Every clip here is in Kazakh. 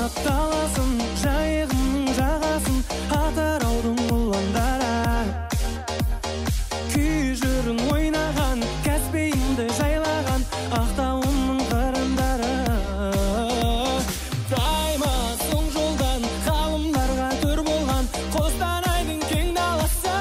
таласын, жайығымның жағасын, Атыраудың ұландары. Күй жырын ойнаған, Каспийімді жайлаған, Ақтауымның қырындары. Таймасың жолдан, ғалымдарға түр болған, Қостанайдың кең даласы.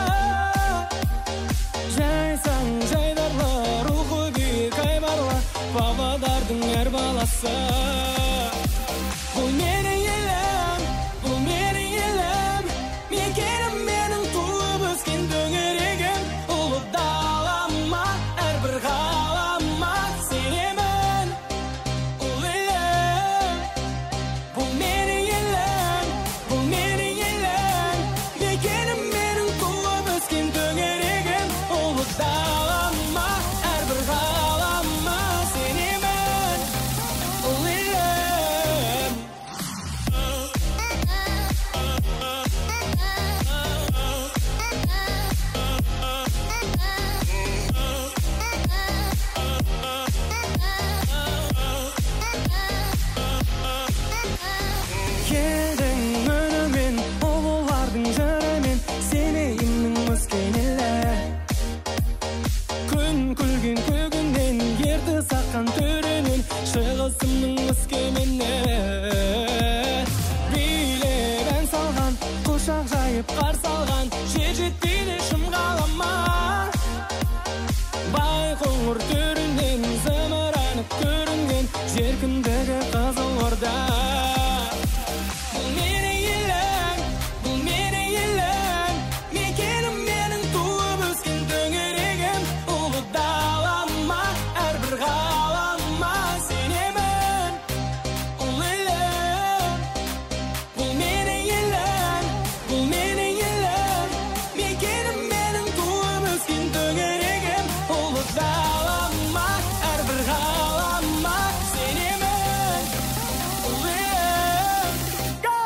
Жайсаң жайдарлы, рухы биік айбарлы, Павлодардың әр баласы. Бұл менің елім, бұл менің елім, мекенім менің туып өскен төңірегім. Ұлы далама, әрбір ғалама сенемін. Ұлы елім, бұл менің елім, бұл менің елім, мекенім менің туып өскен төңірегім. Ұлы далама, әрбір ғалама сенемін. Ұлы елім. Елдің үнімен, ұлылардың жырымен, Семейімнің өскен елі. Күн күлген көгінен, ертіс аққан төрінен, Шығысымның өскемені. Билеп ән салған, құшақ жайып қарсы алған, жер жетпейді шым ғалама. Байқоңыр төрінен зымыранып көрінген, Жеркіндегі Қызыл Орда. Бұл менің елім, бұл менің елім, мекенім менің туып өскен төңірегім. Ұлы далама, әрбір ғалама сенемін. Ұлы елім, бұл менің елім, бұл менің елім, мекенім менің туып өскен төңірегім. Ұлы далама, әрбір ғалама сенемін. Ұлы елім, go!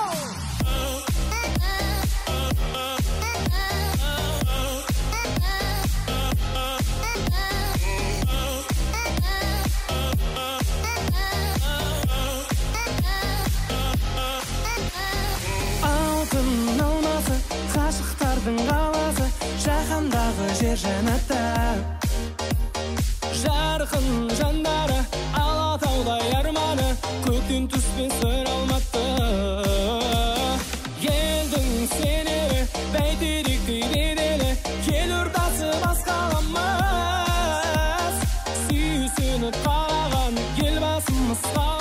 Алтын алмасы, ғашықтардың қаласы, жаһандағы жер жәннаты. Жарқын жандары, Алатаудай арманы, көктен түспес сыр алматы. Елдің сенері, бәйтеректей беделі, елордасы бас қаламыз. Сүйсініп қалаған елбасымыз